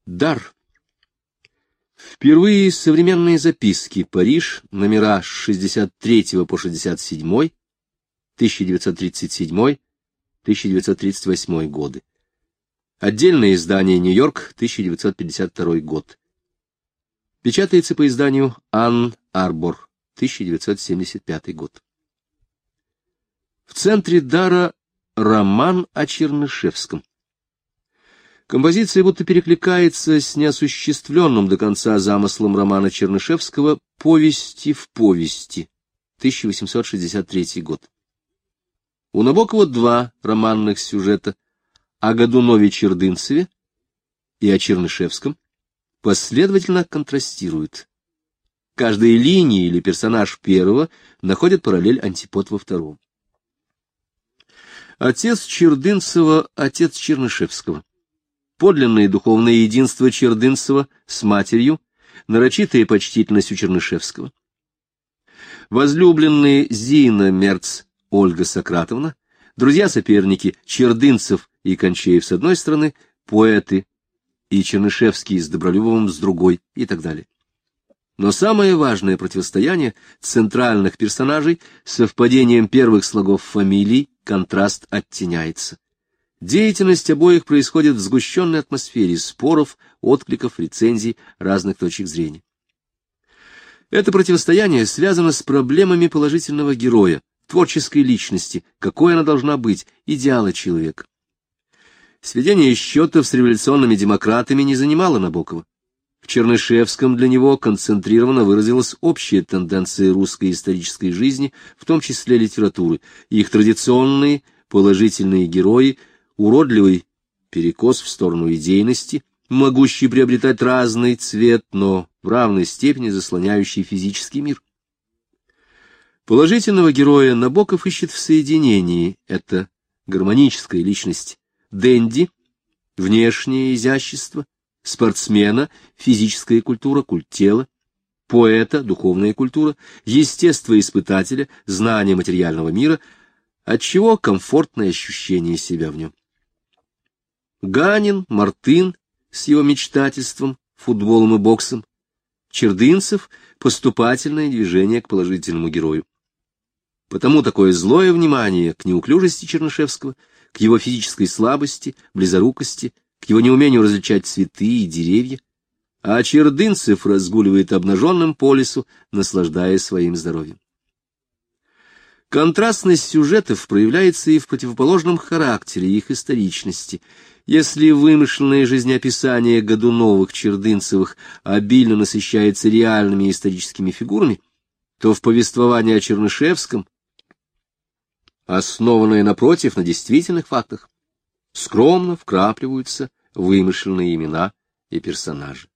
Дар. Впервые современные записки. Париж. Номера с 63 по 67, 1937-1938 годы. Отдельное издание. Нью-Йорк. 1952 год. Печатается по изданию Анн Арбор. 1975 год. В центре дара роман о Чернышевском. Композиция будто перекликается с неосуществленным до конца замыслом романа Чернышевского «Повести в повести», 1863 год. У Набокова два романных сюжета о Годунове-Чердынцеве и о Чернышевском последовательно контрастируют. Каждая линия или персонаж первого находит параллель антипод во втором. Отец Чердынцева — отец Чернышевского. Подлинное духовное единство Чердынцева с матерью, нарочитая почтительность у Чернышевского. Возлюбленные Зина Мерц, Ольга Сократовна, друзья-соперники Чердынцев и Кончеев с одной стороны, поэты, и Чернышевский с Добролюбовым с другой, и так далее. Но самое важное противостояние центральных персонажей совпадением первых слогов фамилий, контраст оттеняется. Деятельность обоих происходит в сгущенной атмосфере споров, откликов, рецензий, разных точек зрения. Это противостояние связано с проблемами положительного героя, творческой личности, какой она должна быть, идеала человека. Сведение счетов с революционными демократами не занимало Набокова. В Чернышевском для него концентрированно выразилась общая тенденция русской исторической жизни, в том числе литературы, их традиционные положительные герои, уродливый перекос в сторону идейности, могущий приобретать разный цвет, но в равной степени заслоняющий физический мир. Положительного героя Набоков ищет в соединении, это гармоническая личность, денди, внешнее изящество, спортсмена, физическая культура, культ тела, поэта, духовная культура, естествоиспытателя, знание материального мира, отчего комфортное ощущение себя в нем. Ганин, Мартын с его мечтательством, футболом и боксом, Чердынцев — поступательное движение к положительному герою. Потому такое злое внимание к неуклюжести Чернышевского, к его физической слабости, близорукости, к его неумению различать цветы и деревья, а Чердынцев разгуливает обнаженным по лесу, наслаждаясь своим здоровьем. Контрастность сюжетов проявляется и в противоположном характере их историчности. Если вымышленное жизнеописание Годуновых-Чердынцевых обильно насыщается реальными историческими фигурами, то в повествовании о Чернышевском, основанное, напротив, на действительных фактах, скромно вкрапливаются вымышленные имена и персонажи.